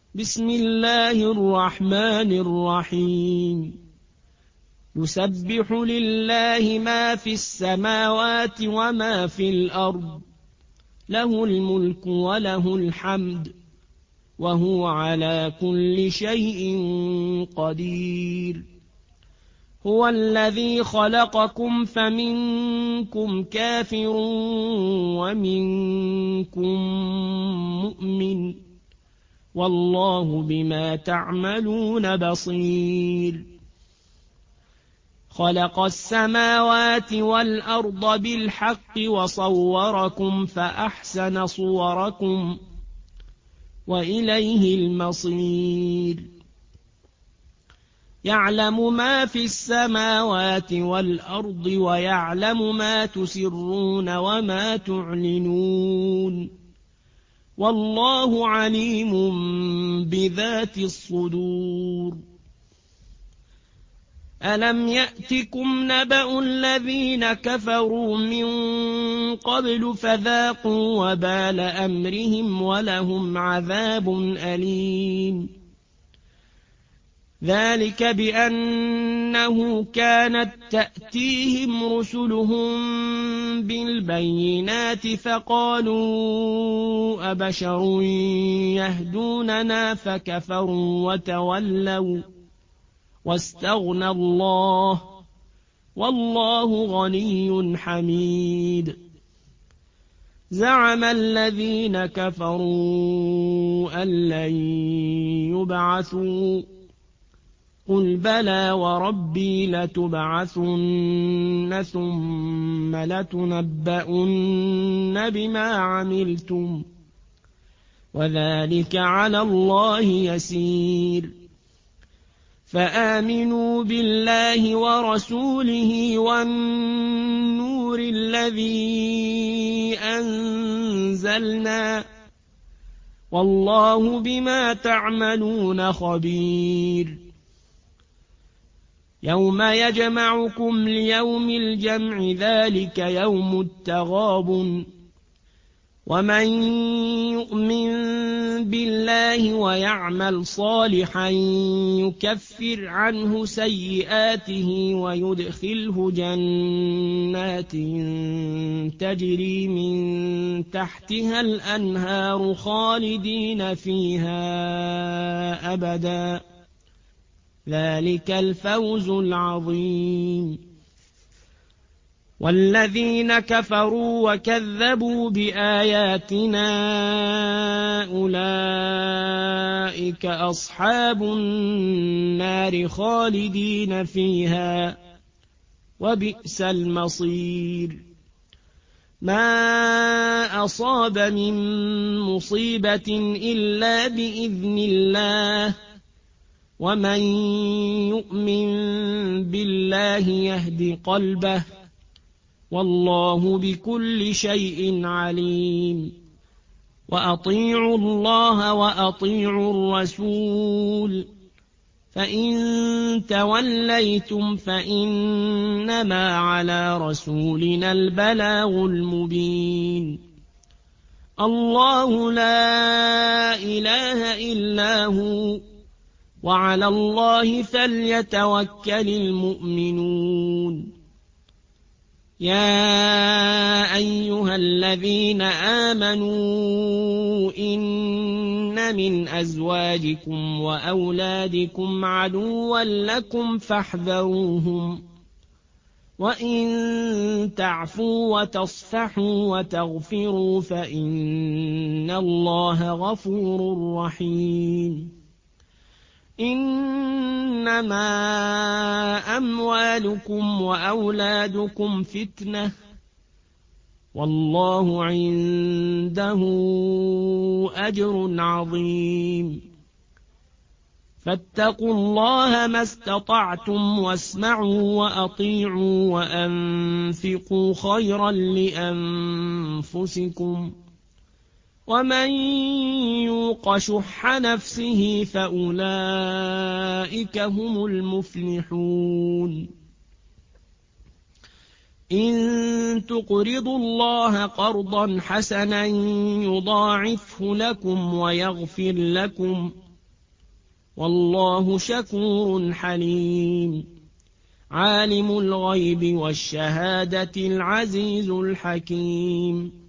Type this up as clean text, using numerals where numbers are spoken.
بسم الله الرحمن الرحيم يسبح لله ما في السماوات وما في الأرض له الملك وله الحمد وهو على كل شيء قدير هو الذي خلقكم فمنكم كافر ومنكم مؤمن والله بما تعملون بصير خلق السماوات والأرض بالحق وصوركم فأحسن صوركم وإليه المصير يعلم ما في السماوات والأرض ويعلم ما تسرون وما تعلنون والله عليم بذات الصدور ألم يأتكم نبأ الذين كفروا من قبل فذاقوا وبال أمرهم ولهم عذاب أليم ذلك بأنه كانت تأتيهم رسلهم بالبينات فقالوا أبشر يهدوننا فكفروا وتولوا واستغنى الله والله غني حميد زعم الذين كفروا أن لن يبعثوا قل بلى وربي لتبعثن ثم لتنبؤن بما عملتم وذلك على الله يسير فآمنوا بالله ورسوله والنور الذي أنزلنا والله بما تعملون خبير يوم يجمعكم ليوم الجمع ذلك يوم التغابن ومن يؤمن بالله ويعمل صالحا يكفر عنه سيئاته ويدخله جنات تجري من تحتها الأنهار خالدين فيها أبدا ذلك الفوز العظيم والذين كفروا وكذبوا بآياتنا أولئك أصحاب النار خالدين فيها وبئس المصير ما أصاب من مصيبة إلا بإذن الله ومن يؤمن بالله يهد قلبه والله بكل شيء عليم وأطيعوا الله وأطيعوا الرسول فإن توليتم فإنما على رسولنا البلاغ المبين الله لا إله إلا هو وعلى الله فليتوكل المؤمنون يا أيها الذين آمنوا إن من أزواجكم وأولادكم عدوا لكم فاحذروهم وإن تعفوا وتصفحوا وتغفروا فإن الله غفور رحيم إنما أموالكم وأولادكم فتنة والله عنده أجر عظيم فاتقوا الله ما استطعتم واسمعوا وأطيعوا وأنفقوا خيرا لأنفسكم ومن يوق شح نفسه فأولئك هم المفلحون إن تقرضوا الله قرضا حسنا يضاعفه لكم ويغفر لكم والله شكور حليم عالم الغيب والشهادة العزيز الحكيم